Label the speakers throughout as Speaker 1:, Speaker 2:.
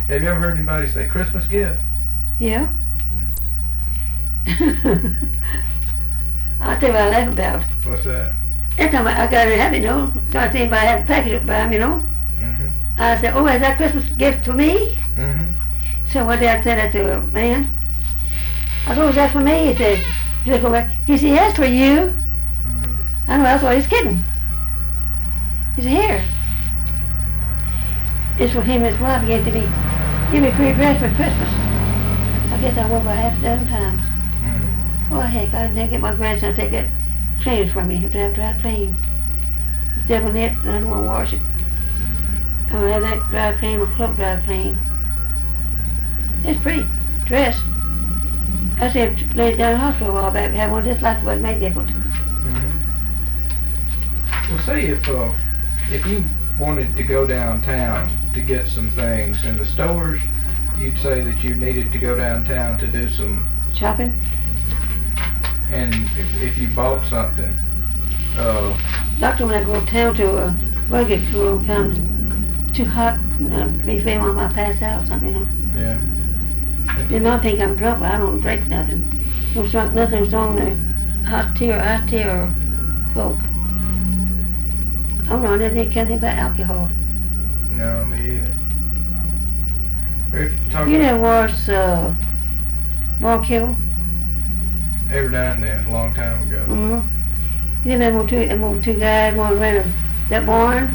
Speaker 1: Have you ever heard anybody say Christmas gift?
Speaker 2: Yeah. I'll tell you what I laugh about.
Speaker 1: What's that?
Speaker 2: Every time I got it happy, so I see anybody have a package up by me,
Speaker 1: Mm-hmm.
Speaker 2: I said, oh, is that Christmas gift for me?
Speaker 1: Mm-hmm.
Speaker 2: So one day I said that to a man. I said, oh, is that for me? He said, yes, for you.
Speaker 1: Mm-hmm.
Speaker 2: I know, I thought he was kidding. He said, here. It's for him and his wife gave to me. Give me a pretty dress for Christmas. I guess I wore about half a dozen times.
Speaker 1: Mm-hmm.
Speaker 2: Oh, heck, I didn't get my grandson to take that cleaners for me. You have to have dry clean. It's double knit, and I don't want to wash it. I'm going to have that dry clean, my cloak dry clean. It's pretty dress. I said, laid it down in the hospital a while back. I had one just like it wasn't made different.
Speaker 1: Mm-hmm. Well, say if you wanted to go downtown to get some things in the stores, you'd say that you needed to go downtown to do some
Speaker 2: shopping.
Speaker 1: And if you bought something,
Speaker 2: doctor, when I go down to get cool, comes too hot, and be feeling I might pass out or something,
Speaker 1: Yeah.
Speaker 2: They might think I'm drunk, but I don't drink nothing. Don't drink nothing wrong with hot tea or Coke. Oh no, I didn't think anything about alcohol.
Speaker 1: No, me either.
Speaker 2: You never watched Ball Kill?
Speaker 1: Every now and then, a long time ago.
Speaker 2: Mm-hmm. You remember two guys, one ran that barn,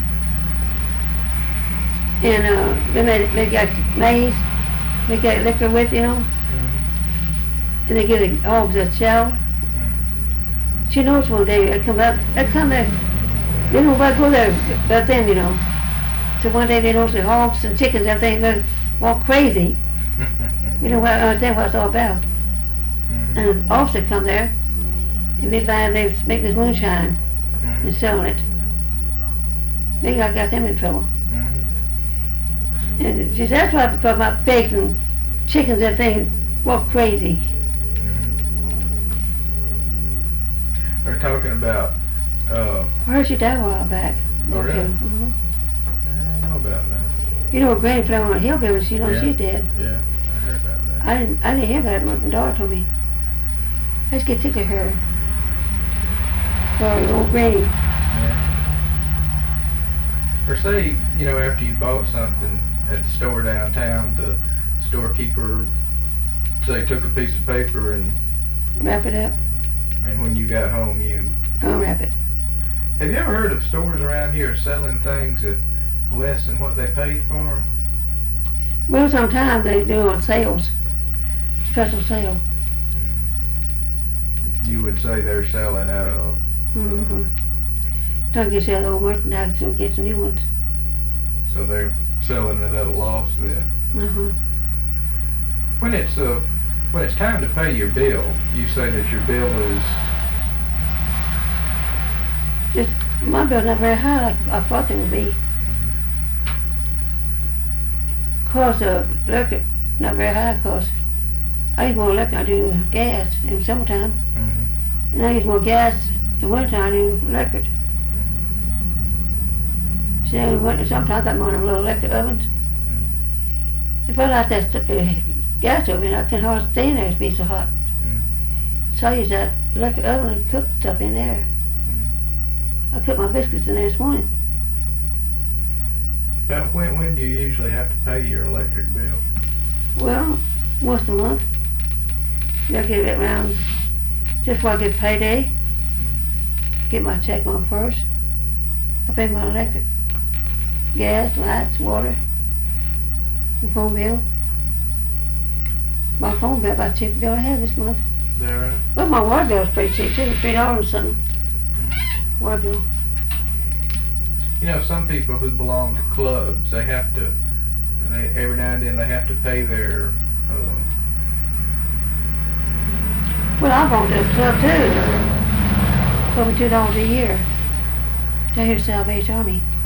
Speaker 2: and they got maize, they got liquor with,
Speaker 1: Mm-hmm.
Speaker 2: and they give the hogs a shower.
Speaker 1: Mm-hmm.
Speaker 2: She knows one day they come there, they don't nobody go there but then, So one day they notice the hogs and chickens, everything, they walk crazy. You know what, I understand what it's all about.
Speaker 1: Mm-hmm.
Speaker 2: And the officer come there, and they find they make this moonshine
Speaker 1: Mm-hmm.
Speaker 2: and selling it. They got them in trouble.
Speaker 1: Mm-hmm.
Speaker 2: And she said, that's why, because my pigs and chickens and everything walk crazy.
Speaker 1: Mm-hmm. They're talking about,
Speaker 2: I heard she died a while back.
Speaker 1: Oh, really?
Speaker 2: Mm-hmm.
Speaker 1: I don't know about that.
Speaker 2: You know, Granny played on a hillbilly, she knows she's dead.
Speaker 1: Yeah, I heard about that.
Speaker 2: I didn't hear about it when my daughter told me. I just get sick of her. Or old Granny.
Speaker 1: Yeah. Or say, after you bought something at the store downtown, the storekeeper, say, took a piece of paper and
Speaker 2: Wrap it up.
Speaker 1: And when you got home, you
Speaker 2: unwrap it.
Speaker 1: Have you ever heard of stores around here selling things at less than what they paid for them?
Speaker 2: Well, sometimes they do on sales, special sale.
Speaker 1: You would say they're selling out of.
Speaker 2: Mm-hmm. Trying to get old merchandise and get some new ones.
Speaker 1: So they're selling it at a loss then.
Speaker 2: Uh-huh.
Speaker 1: When it's time to pay your bill, you say that your bill is.
Speaker 2: My bill's not very high like I thought it would be. Cost of electric not very high cost. I use more electric than I do gas in summertime.
Speaker 1: Mm-hmm.
Speaker 2: And I use more gas in wintertime than I do electric. So sometimes I got one of them little electric ovens.
Speaker 1: Mm-hmm.
Speaker 2: If I like that gas oven, I can hardly stay in there, it'd be so hot.
Speaker 1: Mm-hmm.
Speaker 2: So I use that electric oven and cook stuff in there.
Speaker 1: Mm-hmm.
Speaker 2: I cooked my biscuits in there this morning.
Speaker 1: About when do you usually have to pay your electric bill?
Speaker 2: Well, once a month. I get it around just before I get payday. Get my check on first. I pay my electric, gas, lights, water, and phone bill. My phone bill about the cheapest bill I have this month.
Speaker 1: Is that right?
Speaker 2: Well, my water bill is pretty cheap too, $3 or something.
Speaker 1: Mm-hmm.
Speaker 2: Water bill.
Speaker 1: Some people who belong to clubs, they have to, every now and then they have to pay their.
Speaker 2: Well, I belong to a club too. $22 a year. Down here at Salvation Army.